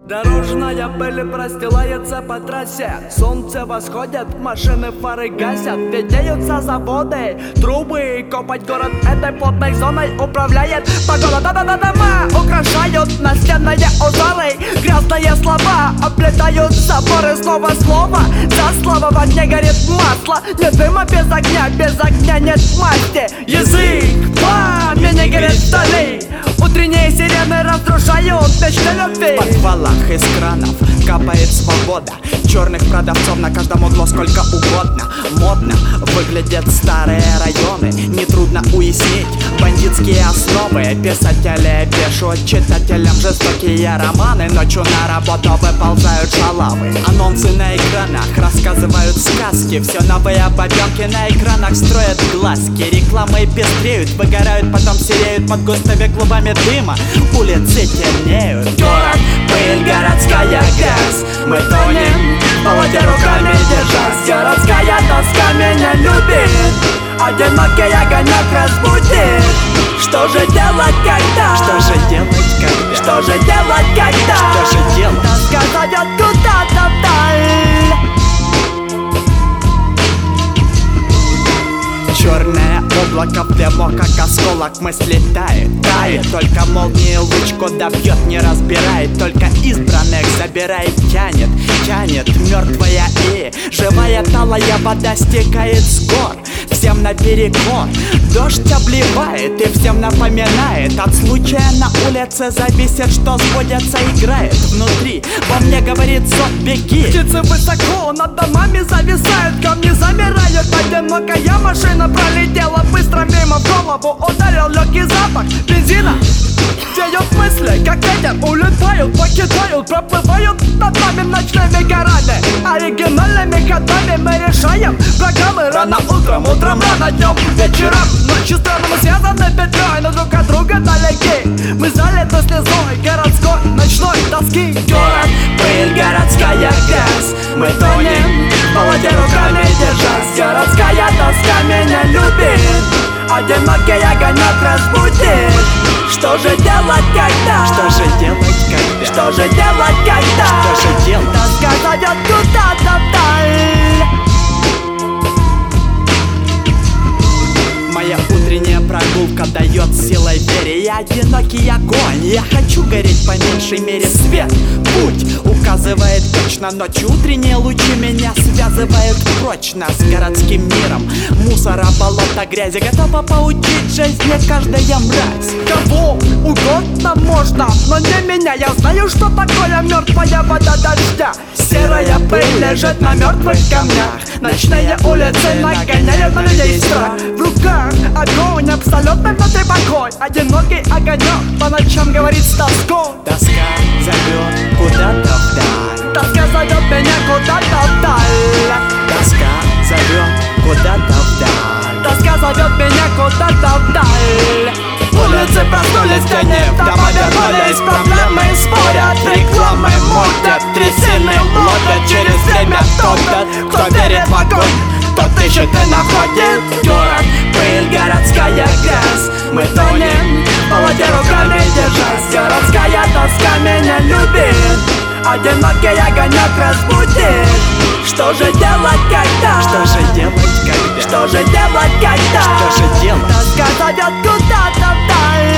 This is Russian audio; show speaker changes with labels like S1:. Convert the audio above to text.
S1: Дорожная пыль простилается по трассе. Солнце восходит, машины фары гасят. Видеются заводы, трубы. Копать город этой плотной зоной управляет погода. Да-да-да, дома украшают настенные узоры. Грязные слова облетают заборы. Снова слово за слово, в огне горит масло. Нет дыма без огня нет масти. Язык пламени горит вдали. Утренние сирены разрушают мечты любви.
S2: В подвалах из кранов капает свобода. Черных продавцов на каждом углу сколько угодно. Модно выглядят старые районы. Нетрудно уяснить бандитские основы. Писатели пишут читателям жестокие романы. Ночью на работу выползают шалавы. Анонсы на экранах рассказывают сказки. Все новые бабенки на экранах строят глазки. Рекламы пестреют, выгорают, потом сереют под густыми клубами дыма. Улицы темнеют.
S1: Город, пыль, городская грязь. Мы тонем, в воде руками держась. Городская тоска меня любит. Одинокий огонек разбудит. Что же делать, когда?
S2: Что же делать, когда?
S1: Что же делать, когда?
S2: Что же делать?
S1: Тоска зовет куда-то вдаль.
S2: Черное облако в дыму, как осколок мысли тает. Только молнии луч куда бьет, не разбирает. Только избранных забирает, тянет мертвая и живая талая вода стекает с гор. Всем наперекор дождь обливает и всем напоминает. От случая на улице зависит, что сбудется, играет внутри. Во мне говорит зов, беги.
S1: Птицы высоко над домами зависают, камни замирают. Одинокая машина пролетела быстро мимо, в голову ударил легкий запах бензина. Веют мысли, как ветер, улетают, покидают, проплывают над нами ночными горами. Оригинальными ходами мы решаем программы. Рано утром, рано днем, вечером. Ночью странно мы связаны петлей, но друг от друга далеки. Мы залиты слезой городской ночной тоски. Город, пыль, городская грязь. Мы тонем, в воде руками держась. Городская тоска меня любит. Одинокий огонек разбудит. Что же делать, когда?
S2: Что же делать, когда?
S1: Что же делать, когда?
S2: Что же делать?
S1: Тоска зовет куда-то вдаль.
S2: Моя утренняя прогулка дает силой вере. Я одинокий огонь, я хочу гореть по меньшей мере. Свет, путь указывает точно. Ночью утренние лучи меня связывают прочно с городским миром. Мусора, болота, грязи, готова поучить жизни каждая мразь.
S1: Кого угодно можно, но не меня. Я знаю, что такое мертвая вода дождя. Серая пыль лежит на мертвых камнях. Ночные улицы нагоняют на людей страх. В руках огонь, абсолютно внутри покой. Одинокий огонек по ночам говорит с тоской.
S2: Тоска зовет куда-то вдаль.
S1: Тоска зовет меня куда-то вдаль.
S2: Тоска зовет куда-то вдаль.
S1: Тоска зовет меня куда-то вдаль. Улицы проснулись в тени, дома вернулись, проблемы спорят, рекламы мутят, трясины ловят через время. Кто верит в огонь, тот ищет и находит. Город, пыль, городская грязь. Мы тонем, в воде руками держась. Городская тоска меня любит. Одинокий огонек разбудит. Что же делать, когда?
S2: Что же делать, когда?
S1: Что же делать, когда?
S2: Что же делать?
S1: Тоска зовет куда-то вдаль.